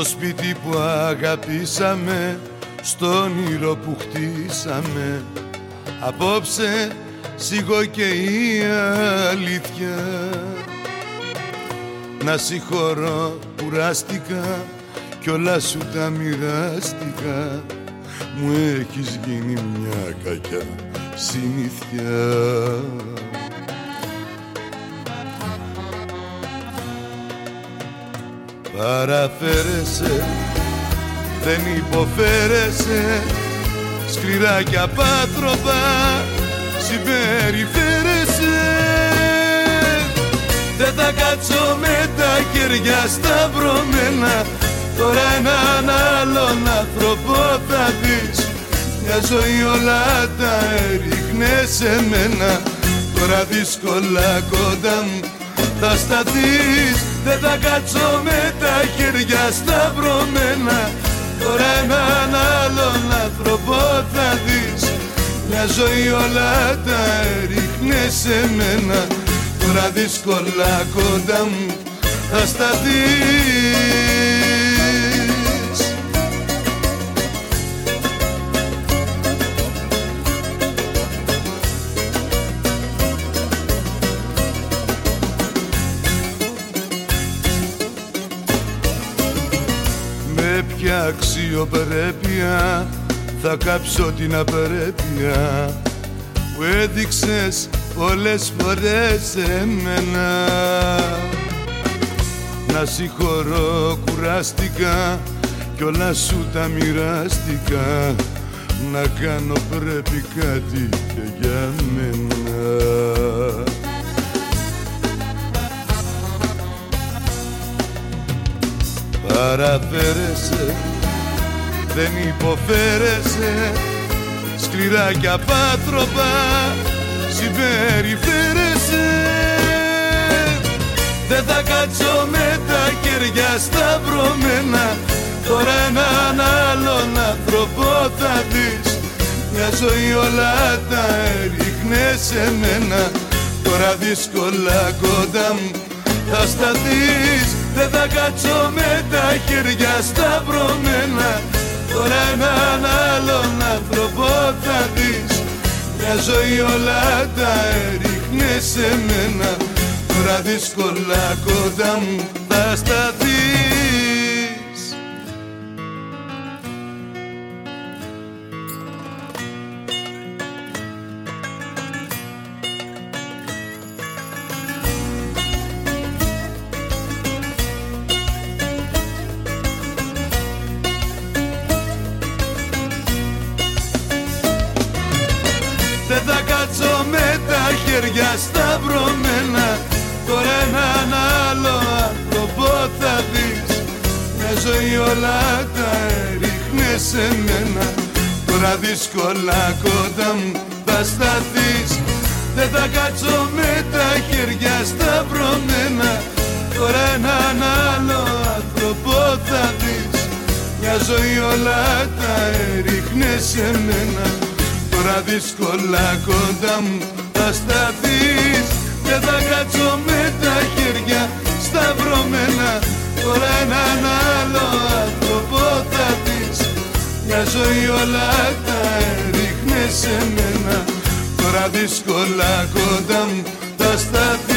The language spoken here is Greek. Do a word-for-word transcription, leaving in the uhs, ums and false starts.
Στο σπίτι που αγαπήσαμε, στο όνειρο που χτίσαμε, απόψε σιγώ και η αλήθεια. Να συγχωρώ, κουράστηκα κι όλα σου τα μοιράστηκα. Μου έχεις γίνει μια κακιά συνήθεια. Παραφέρεσαι, δεν υποφέρεσαι, σκληρά κι απάνθρωπα συμπεριφέρεσαι. Δεν θα κάτσω με τα χέρια σταυρωμένα, τώρα έναν άλλον άνθρωπο θα δεις. Μια ζωή όλα τα έριχνε σε μένα, τώρα δύσκολα κοντά μου θα σταθείς. Δεν θα κάτσω με τα χέρια σταυρωμένα, τώρα έναν άλλον άνθρωπο θα δεις. Μια ζωή όλα τα έριχνε σε μένα, τώρα δύσκολα κοντά μου θα σταθείς. Με ποια αξιοπρέπεια θα κάψω την απρέπεια που έδειξες πολλές φορές εμένα. Να συγχωρώ, κουράστηκα κι όλα σου τα μοιράστηκα. Να κάνω πρέπει κάτι και για μένα. Παραφέρεσαι, δεν υποφέρεσαι, σκληρά κι απάνθρωπα συμπεριφέρεσαι. Δεν θα κάτσω με τα χέρια σταυρωμένα, τώρα έναν άλλον άνθρωπο θα δεις. Μια ζωή όλα τα έριχνε σε μένα, τώρα δύσκολα κοντά μου θα σταθείς. Δεν θα κάτσω με τα χέρια σταυρωμένα, τώρα έναν άλλον άνθρωπο θα δεις. Μια ζωή όλα τα έριχνε σε μένα, τώρα δύσκολα κοντά μου θα σταθείς. Δεν θα κάτσω με τα χέρια σταυρωμένα, τώρα έναν άλλο άνθρωπο θα δεις. Μια ζωή όλα τα έριχνε σε μένα, τώρα δύσκολα κοντά μου θα σταθείς. Δεν θα κάτσω με τα χέρια σταυρωμένα, τώρα έναν άλλο άνθρωπο θα δεις. Μια ζωή όλα τα έριχνε σε μένα, τώρα δύσκολα κοντά μου θα σταθείς. Δεν θα κάτσω με τα χέρια σταυρωμένα, τώρα έναν άλλο άνθρωπο θα δεις. Μια ζωή όλα τα έριχνε σε μένα, τώρα δύσκολα κοντά μου θα σταθείς.